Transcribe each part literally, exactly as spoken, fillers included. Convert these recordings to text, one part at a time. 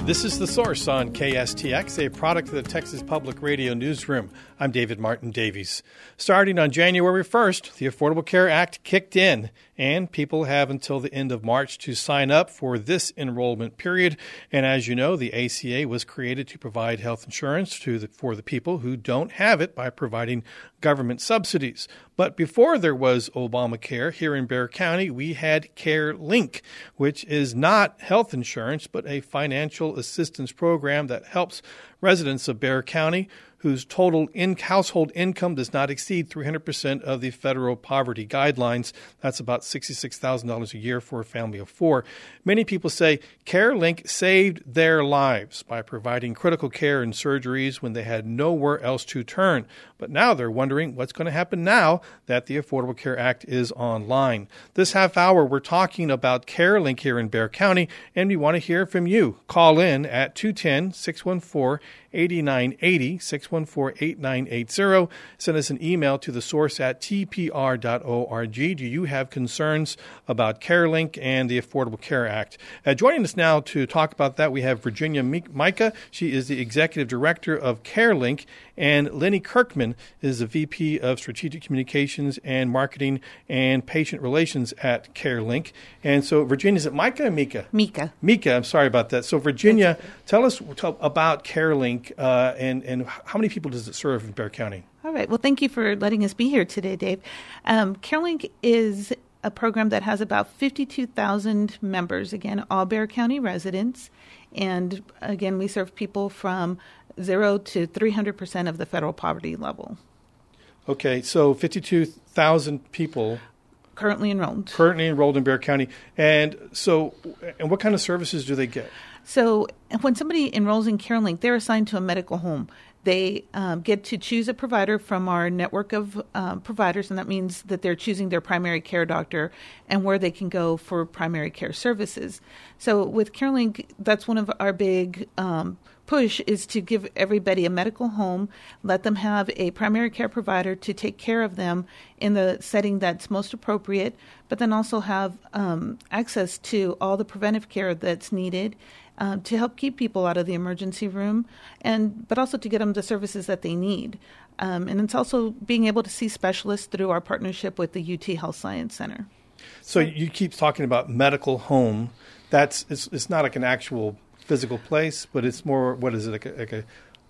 This is The Source on K S T X, a product of the Texas Public Radio Newsroom. I'm David Martin Davies. Starting on January first, the Affordable Care Act kicked in, and people have until the end of March to sign up for this enrollment period. And as you know, the A C A was created to provide health insurance to the, for the people who don't have it by providing government subsidies. But before there was Obamacare, here in Bexar County, we had CareLink, which is not health insurance, but a financial assistance program that helps residents of Bexar County whose total in household income does not exceed three hundred percent of the federal poverty guidelines. That's about sixty-six thousand dollars a year for a family of four. Many people say CareLink saved their lives by providing critical care and surgeries when they had nowhere else to turn. But now they're wondering what's going to happen now that the Affordable Care Act is online. This half hour, we're talking about CareLink here in Bexar County, and we want to hear from you. Call in at two one zero, six one four, eight nine eight zero, six one four, eight nine eight zero. Send us an email to the source at t p r dot org. Do you have concerns about CareLink and the Affordable Care Act? Uh, joining us now to talk about that, we have Virginia Micah. She is the Executive Director of CareLink, and Lenny Kirkman is the V P of Strategic Communications and Marketing and Patient Relations at CareLink. And so, Virginia, is it Micah or Mika? Mika. Mika, I'm sorry about that. So, Virginia, tell us tell about CareLink uh, and, and how many people does it serve in Bexar County? All right. Well, thank you for letting us be here today, Dave. Um, CareLink is a program that has about fifty-two thousand members, again, all Bexar County residents. And again, we serve people from zero to three hundred percent of the federal poverty level. Okay, so fifty-two thousand people currently enrolled. Currently enrolled in Bexar County. And so, and what kind of services do they get? So when somebody enrolls in CareLink, they're assigned to a medical home. They um, get to choose a provider from our network of um, providers, and that means that they're choosing their primary care doctor and where they can go for primary care services. So with CareLink, that's one of our big um, push is to give everybody a medical home, let them have a primary care provider to take care of them in the setting that's most appropriate, but then also have um, access to all the preventive care that's needed Uh, to help keep people out of the emergency room, and but also to get them the services that they need. Um, and it's also being able to see specialists through our partnership with the U T Health Science Center. So you keep talking about medical home. That's it's, it's not like an actual physical place, but it's more, what is it, like a, like a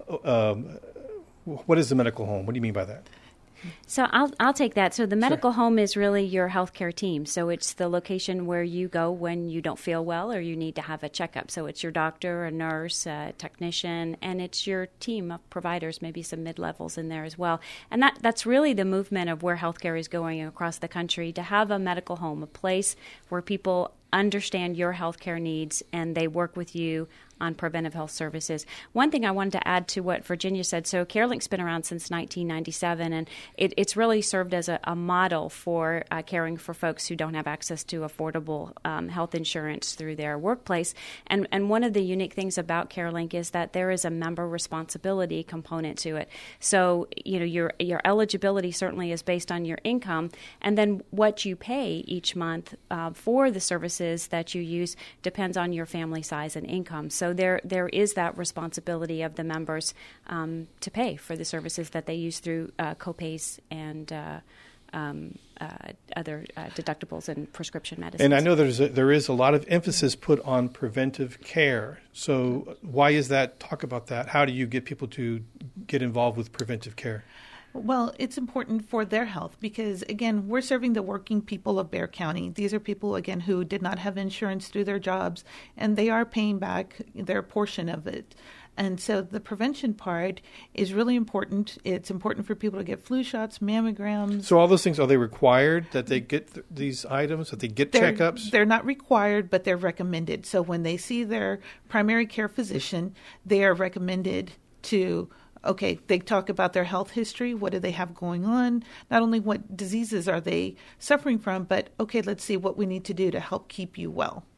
um, what is the medical home? What do you mean by that? So I'll I'll take that. So the medical Sure. home is really your healthcare team. So it's the location where you go when you don't feel well or you need to have a checkup. So it's your doctor, a nurse, a technician, and it's your team of providers, maybe some mid-levels in there as well. And that that's really the movement of where healthcare is going across the country, to have a medical home, a place where people understand your healthcare needs and they work with you on preventive health services. One thing I wanted to add to what Virginia said, so CareLink's been around since nineteen ninety-seven, and it, it's really served as a, a model for uh, caring for folks who don't have access to affordable um, health insurance through their workplace. And, and one of the unique things about CareLink is that there is a member responsibility component to it. So, you know, your your eligibility certainly is based on your income, and then what you pay each month uh, for the services that you use depends on your family size and income. So So there, there is that responsibility of the members um, to pay for the services that they use through uh, copays and uh, um, uh, other uh, deductibles and prescription medicines. And I know there's a, there is a lot of emphasis put on preventive care. So why is that? Talk about that. How do you get people to get involved with preventive care? Well, it's important for their health because, again, we're serving the working people of Bexar County. These are people, again, who did not have insurance through their jobs, and they are paying back their portion of it. And so the prevention part is really important. It's important for people to get flu shots, mammograms. So all those things, are they required that they get th- these items, that they get they're, checkups? They're not required, but they're recommended. So when they see their primary care physician, they are recommended to Okay, they talk about their health history. What do they have going on? Not only what diseases are they suffering from, but, okay, let's see what we need to do to help keep you well.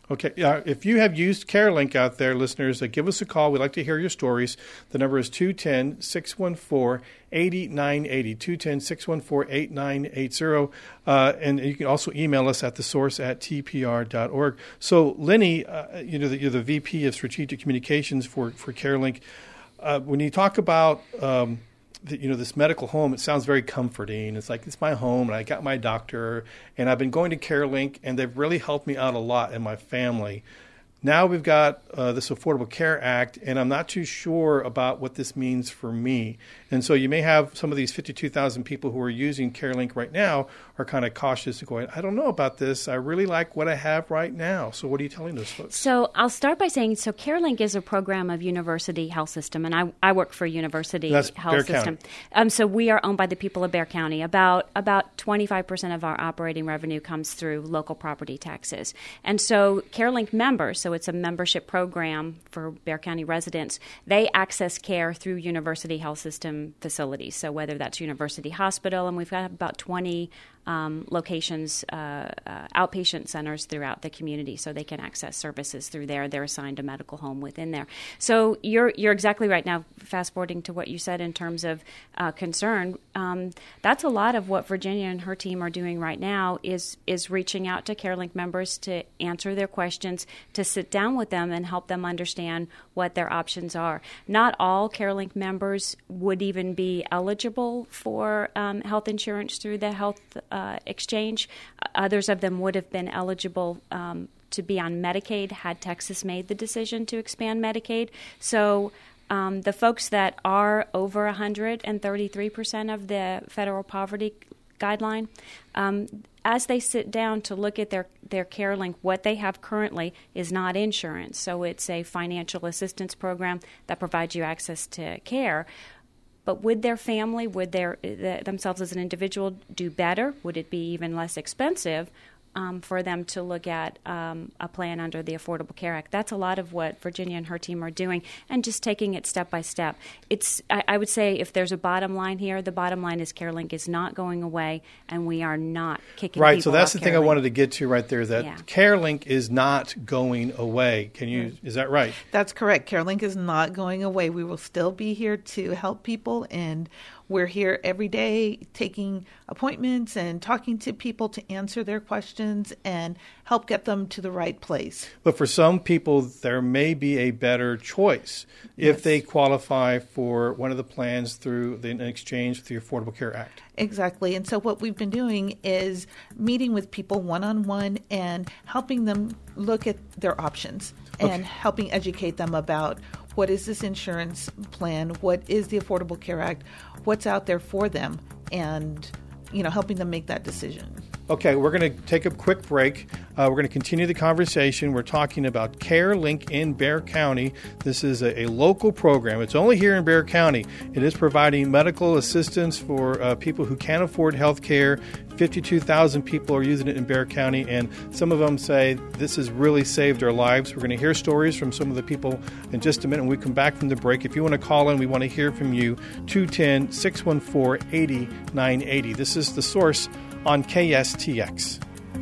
Okay. Uh, if you have used CareLink out there, listeners, uh, give us a call. We'd like to hear your stories. The number is two one zero, six one four, eight nine eight zero, two one zero, six one four, eight nine eight zero. Uh, and you can also email us at the source at t p r dot org. So, Lenny, uh, you know, you're the V P of Strategic Communications for, for CareLink. Uh, when you talk about um, the, you know, this medical home, it sounds very comforting. It's like, it's my home, and I got my doctor, and I've been going to CareLink, and they've really helped me out a lot and my family. Now we've got uh, this Affordable Care Act, and I'm not too sure about what this means for me. And so you may have some of these fifty-two thousand people who are using CareLink right now are kind of cautious and going, I don't know about this. I really like what I have right now. So what are you telling those folks? So I'll start by saying, so CareLink is a program of University Health System, and I, I work for University That's Health Bexar System. County. Um, so we are owned by the people of Bexar County. About about twenty-five percent of our operating revenue comes through local property taxes. And so CareLink members, so it's a membership program for Bexar County residents, they access care through University Health System facilities. So whether that's University Hospital, and we've got about twenty um, locations, uh, uh, outpatient centers throughout the community, so they can access services through there. They're assigned a medical home within there. So you're you're exactly right. Now, fast forwarding to what you said in terms of uh, concern, um, that's a lot of what Virginia and her team are doing right now is is reaching out to CareLink members to answer their questions, to sit down with them and help them understand what their options are. Not all CareLink members would even be eligible for um, health insurance through the health uh, exchange. Others of them would have been eligible um, to be on Medicaid had Texas made the decision to expand Medicaid. So um, the folks that are over one hundred thirty-three percent of the federal poverty guideline, um, as they sit down to look at their, their CareLink, what they have currently is not insurance. So it's a financial assistance program that provides you access to care. But would their family, would their the, themselves as an individual do better? Would it be even less expensive um, for them to look at um, a plan under the Affordable Care Act? That's a lot of what Virginia and her team are doing, and just taking it step by step. It's I, I would say if there's a bottom line here, the bottom line is CareLink is not going away, and we are not kicking right, people so that's off the thing CareLink. I wanted to get to right there, that Yeah. CareLink is not going away. Can you? Is that right? That's correct. CareLink is not going away. We will still be here to help people, and we're here every day taking appointments and talking to people to answer their questions and help get them to the right place. But for some people, there may be a better choice if Yes. they qualify for one of the plans through the, in exchange with the Affordable Care Act. Exactly. And so what we've been doing is meeting with people one-on-one and helping them look at their options Okay. and helping educate them about what is this insurance plan, what is the Affordable Care Act, what's out there for them, and, you know, helping them make that decision. Okay, we're going to take a quick break. Uh, we're going to continue the conversation. We're talking about CareLink in Bexar County. This is a, a local program. It's only here in Bexar County. It is providing medical assistance for uh, people who can't afford health care. fifty-two thousand people are using it in Bexar County, and some of them say this has really saved our lives. We're going to hear stories from some of the people in just a minute when we come back from the break. If you want to call in, we want to hear from you. two one zero, six one four, eight nine eight zero. This is The Source on K S T X.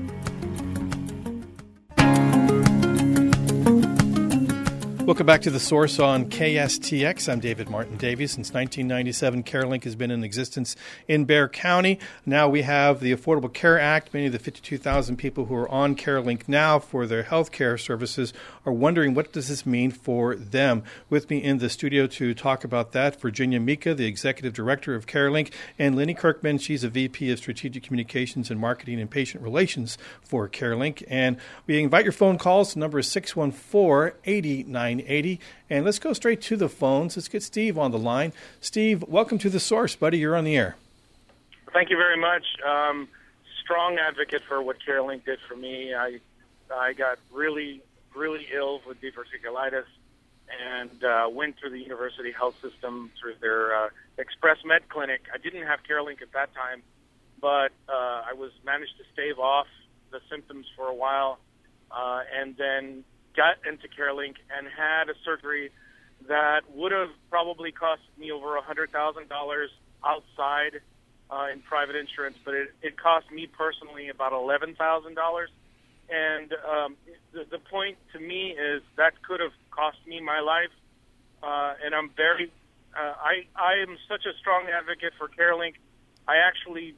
Welcome back to The Source on K S T X. I'm David Martin Davies. Since nineteen ninety-seven, CareLink has been in existence in Bexar County. Now we have the Affordable Care Act. Many of the fifty-two thousand people who are on CareLink now for their health care services are wondering, what does this mean for them? With me in the studio to talk about that, Virginia Mika, the Executive Director of CareLink, and Lenny Kirkman. She's a V P of Strategic Communications and Marketing and Patient Relations for CareLink. And we invite your phone calls. The number is six one four, eight nine eight zero. And let's go straight to the phones. Let's get Steve on the line. Steve, welcome to The Source, buddy. You're on the air. Thank you very much. Um, strong advocate for what CareLink did for me. I I got really, really ill with diverticulitis and uh, went through the University Health System through their uh, Express Med Clinic. I didn't have CareLink at that time, but uh, I was managed to stave off the symptoms for a while, uh, and then got into CareLink and had a surgery that would have probably cost me over one hundred thousand dollars outside uh, in private insurance, but it, it cost me personally about eleven thousand dollars. and um, the, the point to me is that could have cost me my life. Uh, and I'm very, uh, I I am such a strong advocate for CareLink. I actually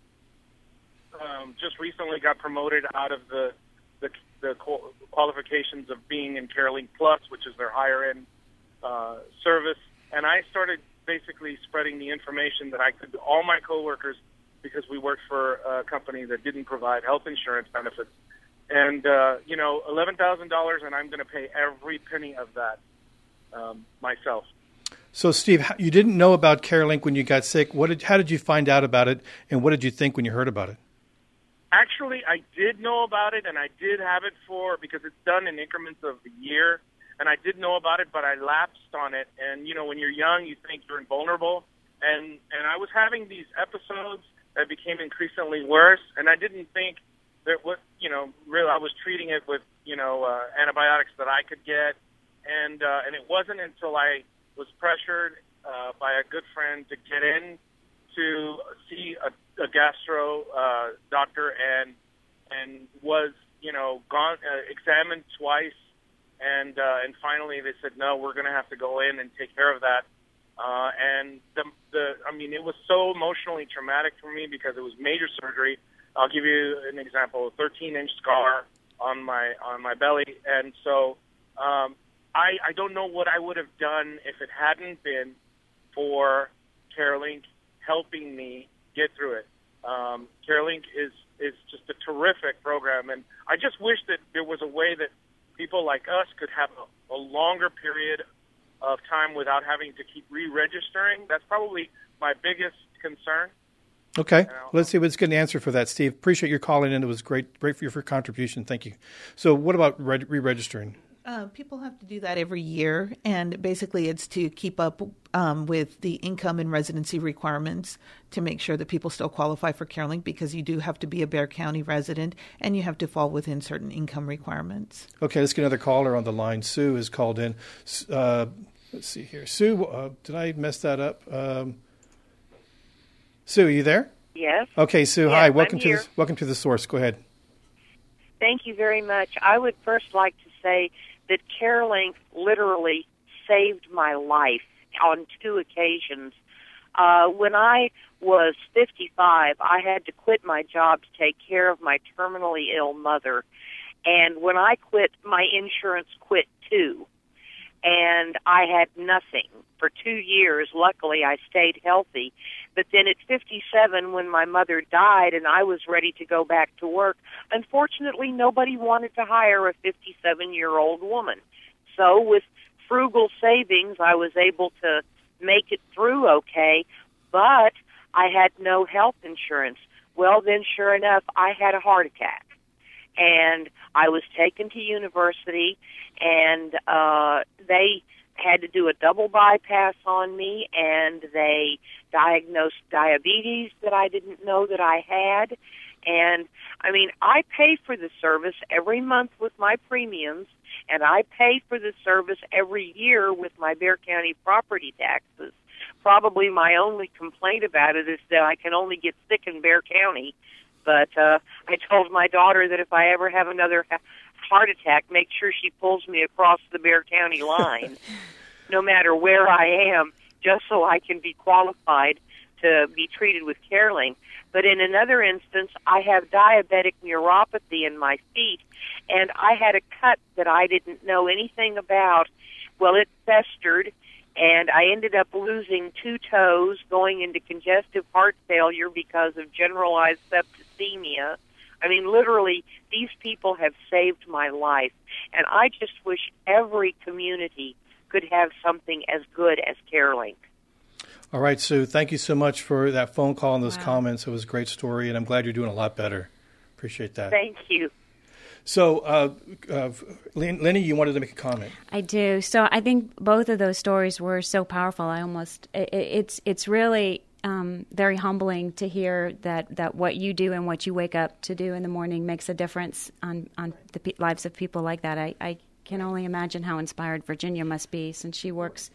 um, just recently got promoted out of the the, the qualifications of being in CareLink Plus, which is their higher end uh, service, and I started basically spreading the information that I could to all my coworkers, because we worked for a company that didn't provide health insurance benefits. And, uh, you know, eleven thousand dollars, and I'm going to pay every penny of that um, myself. So, Steve, you didn't know about CareLink when you got sick. What did, how did you find out about it, and what did you think when you heard about it? Actually, I did know about it, and I did have it for, because it's done in increments of a year, and I did know about it, but I lapsed on it. And, you know, when you're young, you think you're invulnerable. And, and I was having these episodes that became increasingly worse, and I didn't think that what, you know, really, I was treating it with, you know, uh, antibiotics that I could get. And, uh, and it wasn't until I was pressured uh, by a good friend to get in to see a, a gastro uh, doctor, and and was, you know, gone, uh, examined twice. And uh, and finally, they said, no, we're going to have to go in and take care of that. Uh, and the the I mean, it was so emotionally traumatic for me because it was major surgery. I'll give you an example: a thirteen inch scar on my on my belly. And so um, I I don't know what I would have done if it hadn't been for CareLink helping me get through it. Um, CareLink is is just a terrific program, and I just wish that there was a way that people like us could have a, a longer period of time without having to keep re-registering. That's probably my biggest concern. Okay. You know, let's see what's good answer for that, Steve. Appreciate your calling in. It was great, great for your for contribution. Thank you. So what about re- re-registering? Uh, people have to do that every year, and basically it's to keep up um, with the income and residency requirements to make sure that people still qualify for CareLink, because you do have to be a Bexar County resident and you have to fall within certain income requirements. Okay, let's get another caller on the line. Sue has called in. Uh, let's see here. Sue, uh, did I mess that up? Um, Sue, are you there? Yes. Okay, Sue, yes, hi. Welcome I'm to here. the, welcome to the source. Go ahead. Thank you very much. I would first like to say that CareLink literally saved my life on two occasions. Uh, when I was fifty-five, I had to quit my job to take care of my terminally ill mother. And when I quit, my insurance quit too. And I had nothing for two years. Luckily, I stayed healthy. But then at fifty-seven, when my mother died and I was ready to go back to work, unfortunately, nobody wanted to hire a fifty-seven-year-old woman. So with frugal savings, I was able to make it through okay, but I had no health insurance. Well, then, sure enough, I had a heart attack. And I was taken to university, and uh, they had to do a double bypass on me, and they diagnosed diabetes that I didn't know that I had. And, I mean, I pay for the service every month with my premiums, and I pay for the service every year with my Bexar County property taxes. Probably my only complaint about it is that I can only get sick in Bexar County. But uh, I told my daughter that if I ever have another ha- heart attack, make sure she pulls me across the Bexar County line, no matter where I am, just so I can be qualified to be treated with CareLink. But in another instance, I have diabetic neuropathy in my feet, and I had a cut that I didn't know anything about. Well, it festered, and I ended up losing two toes, going into congestive heart failure because of generalized septicemia. I mean, literally, these people have saved my life, and I just wish every community could have something as good as CareLink. All right, Sue, thank you so much for that phone call and those wow. comments. It was a great story, and I'm glad you're doing a lot better. Appreciate that. Thank you. So, uh, uh, Lenny, you wanted to make a comment. I do. So I think both of those stories were so powerful. I almost, it, it's it's really um, very humbling to hear that, that what you do and what you wake up to do in the morning makes a difference on, on the pe- lives of people like that. I, I can only imagine how inspired Virginia must be, since she works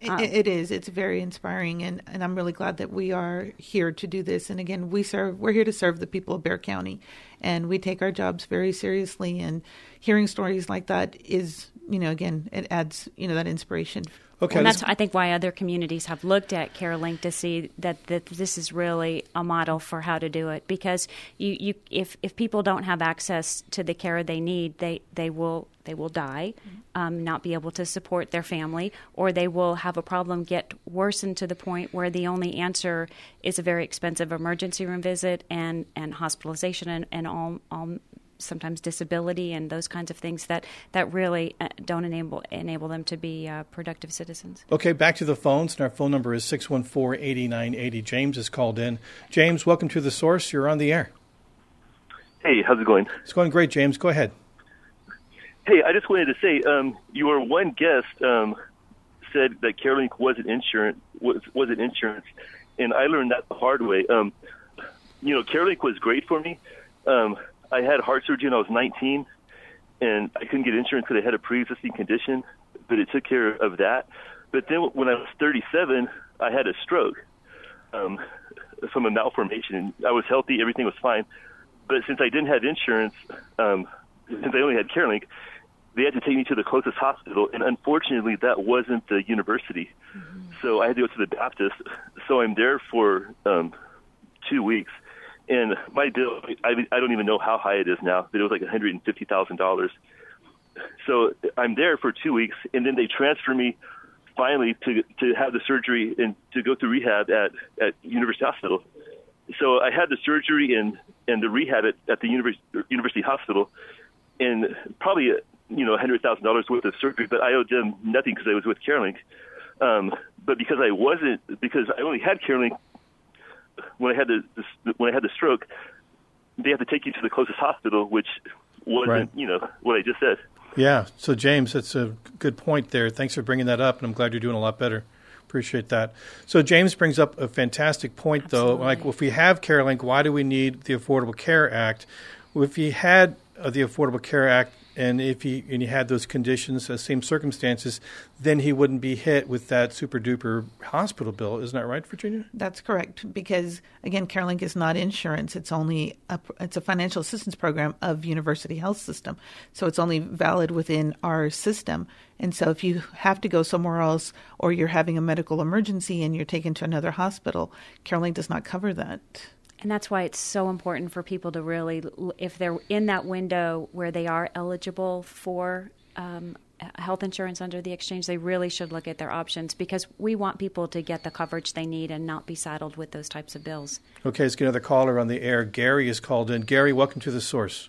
Um, it, it is. It's very inspiring, and, and I'm really glad that we are here to do this. And again, we serve. We're here to serve the people of Bexar County, and we take our jobs very seriously. And hearing stories like that is, you know, again, it adds, you know, that inspiration. Okay, and that's, I think, why other communities have looked at CareLink to see that, that this is really a model for how to do it. Because you, you, if if people don't have access to the care they need, they, they will they will die, um, not be able to support their family, or they will have a problem get worsened to the point where the only answer is a very expensive emergency room visit and, and hospitalization and, and all all. sometimes disability and those kinds of things that, that really uh, don't enable enable them to be uh, productive citizens. Okay, back to the phones. And our phone number is six one four, eight nine eight zero. James has called in. James, welcome to The Source. You're on the air. Hey, how's it going? It's going great, James. Go ahead. Hey, I just wanted to say, um, your one guest um, said that CareLink wasn't insurance, was, wasn't insurance, and I learned that the hard way. Um, you know, CareLink was great for me. Um, I had heart surgery when I was nineteen, and I couldn't get insurance because I had a pre-existing condition, but it took care of that. But then when I was thirty-seven, I had a stroke um, from a malformation, and I was healthy, everything was fine. But since I didn't have insurance, um, since I only had CareLink, they had to take me to the closest hospital, and unfortunately, that wasn't the university. Mm-hmm. So I had to go to the Baptist. So I'm there for um, two weeks. And my bill, I, I don't even know how high it is now, but it was like one hundred fifty thousand dollars. So I'm there for two weeks, and then they transfer me finally to to have the surgery and to go through rehab at, at University Hospital. So I had the surgery and, and the rehab at, at the University, University Hospital, and probably, you know, one hundred thousand dollars worth of surgery, but I owed them nothing because I was with CareLink. Um, but because I wasn't, because I only had CareLink, when I had the, the when I had the stroke, they had to take you to the closest hospital, which wasn't, right. you know, what I just said. Yeah. So, James, that's a good point there. Thanks for bringing that up, and I'm glad you're doing a lot better. Appreciate that. So, James brings up a fantastic point, Absolutely. though. Like, if we have CareLink, why do we need the Affordable Care Act? Well, if you had uh, the Affordable Care Act, and if he and he had those conditions, uh, same circumstances, then he wouldn't be hit with that super duper hospital bill. Isn't that right, Virginia? That's correct. Because again, CareLink is not insurance. It's only a, it's a financial assistance program of University Health System. So it's only valid within our system. And so if you have to go somewhere else, or you're having a medical emergency and you're taken to another hospital, CareLink does not cover that. And that's why it's so important for people to really, if they're in that window where they are eligible for um, health insurance under the exchange, they really should look at their options, because we want people to get the coverage they need and not be saddled with those types of bills. Okay, let's get another caller on the air. Gary is called in. Gary, welcome to The Source.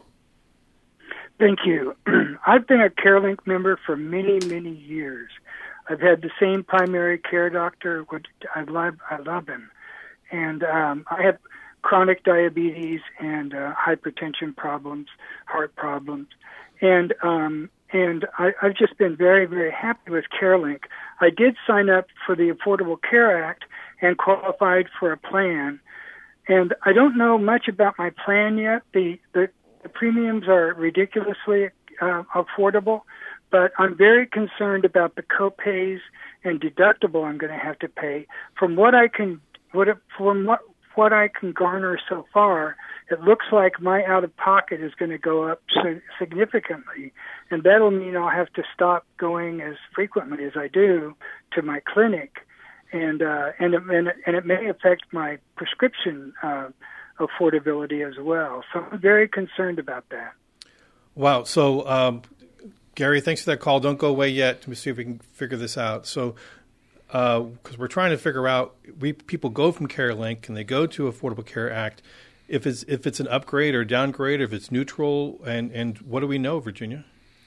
Thank you. I've been a CareLink member for many, many years. I've had the same primary care doctor, which I love, I love him. And um, I have chronic diabetes and uh, hypertension problems, heart problems. And um, and I, I've just been very, very happy with CareLink. I did sign up for the Affordable Care Act and qualified for a plan. And I don't know much about my plan yet. The, the, the premiums are ridiculously uh, affordable, but I'm very concerned about the co-pays and deductible I'm going to have to pay. From what I can, what from what what I can garner so far, it looks like my out-of-pocket is going to go up significantly, and that'll mean I'll have to stop going as frequently as I do to my clinic, and uh, and, and and it may affect my prescription uh, affordability as well. So I'm very concerned about that. Wow. So, um, Gary, thanks for that call. Don't go away yet. Let me see if we can figure this out. So, because uh, we're trying to figure out, we people go from CareLink and they go to Affordable Care Act. If it's if it's an upgrade or downgrade, or if it's neutral, and, and what do we know, Virginia?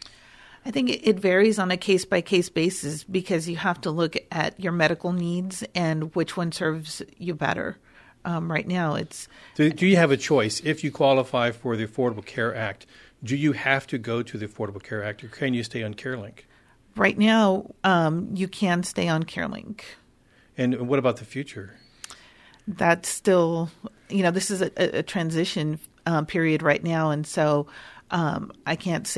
I think it varies on a case-by-case basis, because you have to look at your medical needs and which one serves you better. Um, right now, it's... Do, do you have a choice? If you qualify for the Affordable Care Act, do you have to go to the Affordable Care Act, or can you stay on CareLink? Right now, um, you can stay on CareLink. And what about the future? That's still, you know, this is a, a transition um, period right now, and so um, I can't say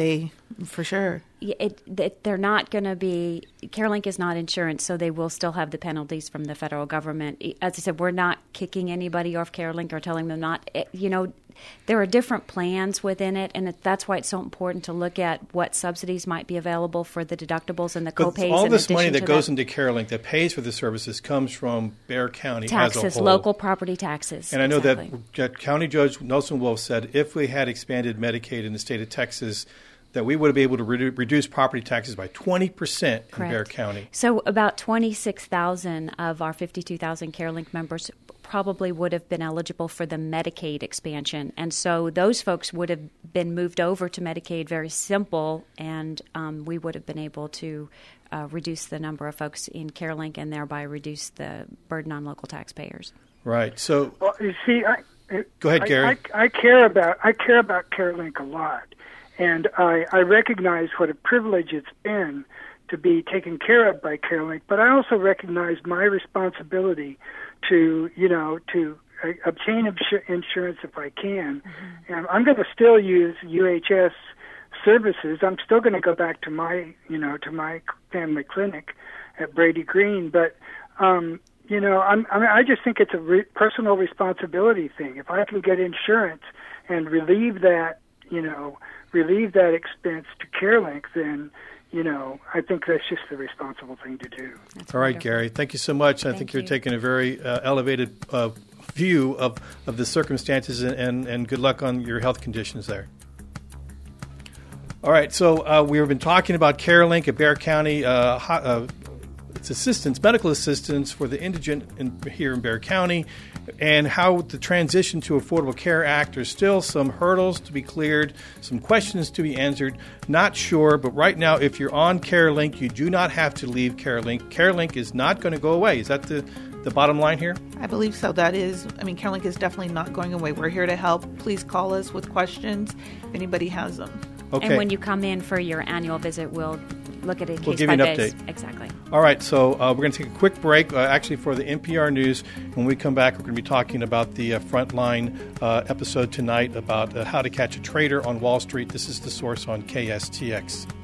For sure. It, it, they're not going to be, CareLink is not insurance, so they will still have the penalties from the federal government. As I said, we're not kicking anybody off CareLink or telling them not. It, you know, there are different plans within it, and it, that's why it's so important to look at what subsidies might be available for the deductibles and the copays. But all in this money that to goes that. into CareLink that pays for the services comes from Bexar County taxes, as a whole. local property taxes. And I know exactly. that County Judge Nelson Wolff said if we had expanded Medicaid in the state of Texas, that we would be able to redu- reduce property taxes by twenty percent in Correct. Bexar County. So about twenty-six thousand of our fifty-two thousand CareLink members probably would have been eligible for the Medicaid expansion. And so those folks would have been moved over to Medicaid, very simple, and um, we would have been able to uh, reduce the number of folks in CareLink and thereby reduce the burden on local taxpayers. Right. So, well, you see, I, go ahead, I, Gary. I, I care about I care about CareLink a lot. And I, I recognize what a privilege it's been to be taken care of by CareLink, but I also recognize my responsibility to, you know, to uh, obtain ins- insurance if I can. Mm-hmm. And I'm going to still use U H S services. I'm still going to go back to my, you know, to my family clinic at Brady Green. But, um, you know, I'm, I, mean, I just think it's a re- personal responsibility thing. If I can get insurance and relieve that, you know, relieve that expense to CareLink, then, you know, I think that's just the responsible thing to do. That's All right, wonderful. Gary. Thank you so much. I Thank think you're you. taking a very uh, elevated uh, view of, of the circumstances, and, and, and good luck on your health conditions there. All right, so uh, we've been talking about CareLink at Bexar County. Uh, ho- uh, it's assistance, medical assistance for the indigent in, here in Bexar County, and how the transition to Affordable Care Act. There's still some hurdles to be cleared, some questions to be answered. Not sure, but right now, if you're on CareLink, you do not have to leave CareLink. CareLink is not going to go away. Is that the, the bottom line here? I believe so. That is, I mean, CareLink is definitely not going away. We're here to help. Please call us with questions if anybody has them. Okay. And when you come in for your annual visit, we'll look at it case We'll give by you an case. update. Exactly. All right, so uh, we're going to take a quick break, uh, actually, for the N P R News. When we come back, we're going to be talking about the uh, Frontline uh, episode tonight about uh, how to catch a trader on Wall Street. This is The Source on K S T X.